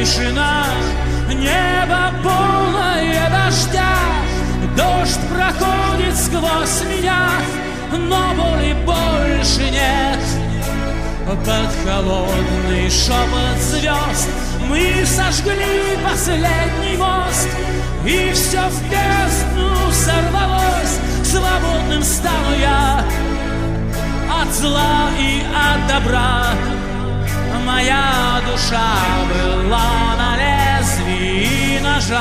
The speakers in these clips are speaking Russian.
тишина, небо полное дождя. Дождь проходит сквозь меня, но боли больше нет. Под холодный шепот звезд мы сожгли последний мост, и все в бездну сорвалось. Свободным стану я от зла и от добра. Моя душа была на лезвии ножа.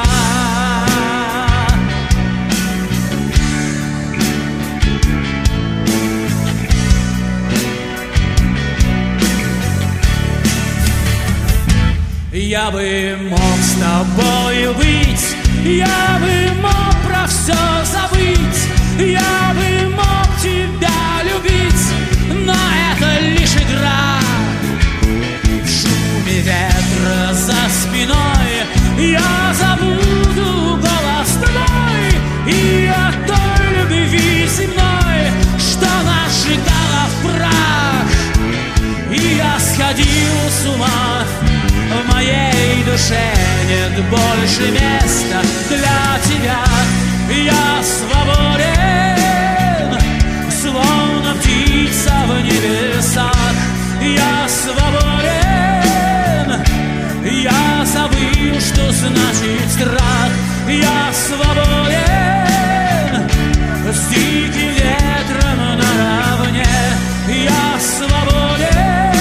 Я бы мог с тобою быть, я бы мог про все забыть, я бы мог тебя любить, но это лишь игра. В шуме ветра за спиной я забуду голос твой и о той любви земной, что нас сжигала в прах. И я сходил с ума. В моей душе нет больше места для тебя. Я свободен, словно птица в небесах. Я свободен, я забыл, что значит страх. Я свободен, с диким ветром наравне. Я свободен,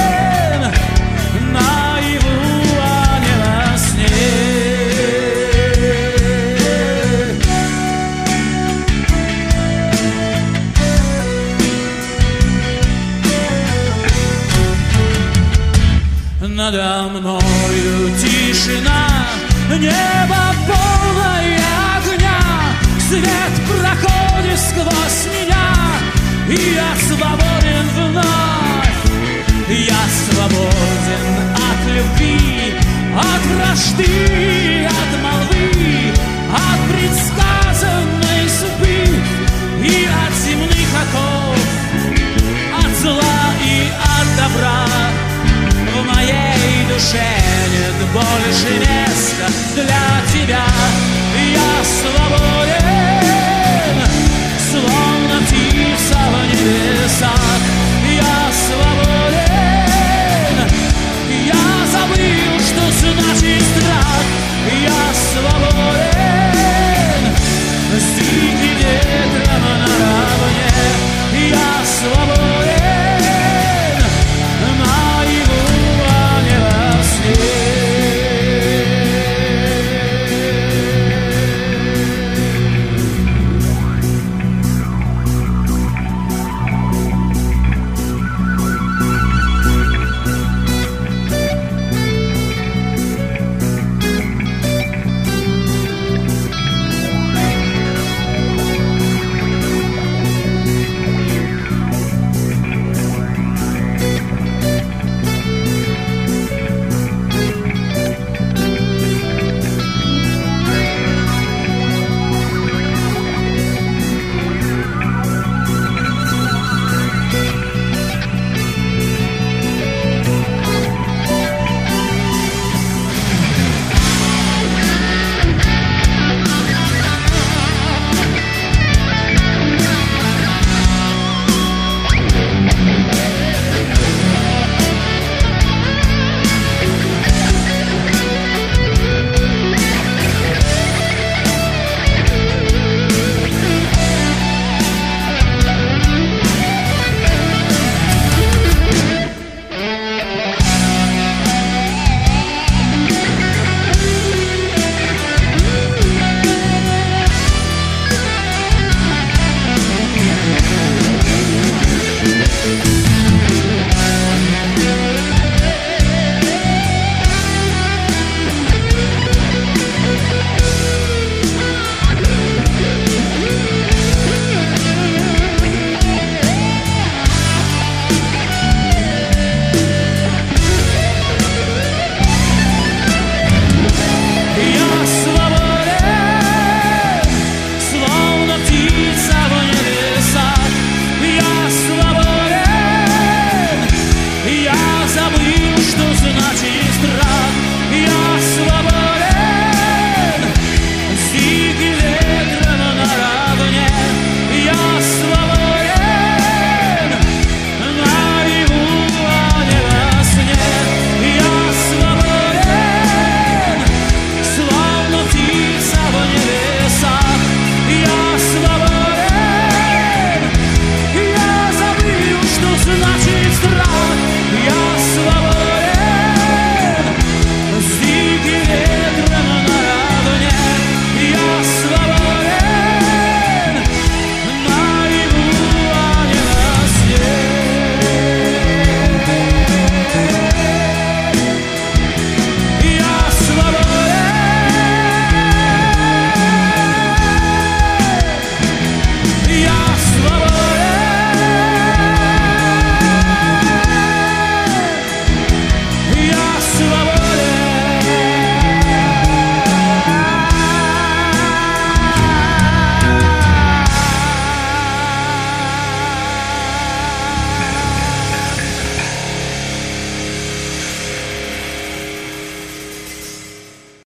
надо мною тишина, небо полное огня. Свет проходит сквозь меня, и я свободен вновь. Я свободен от любви, от вражды, от молвы, от предсказанной судьбы и от земных оков, от зла и от добра. В моей душе нет больше места для тебя. Я свободен, словно птица в небесах.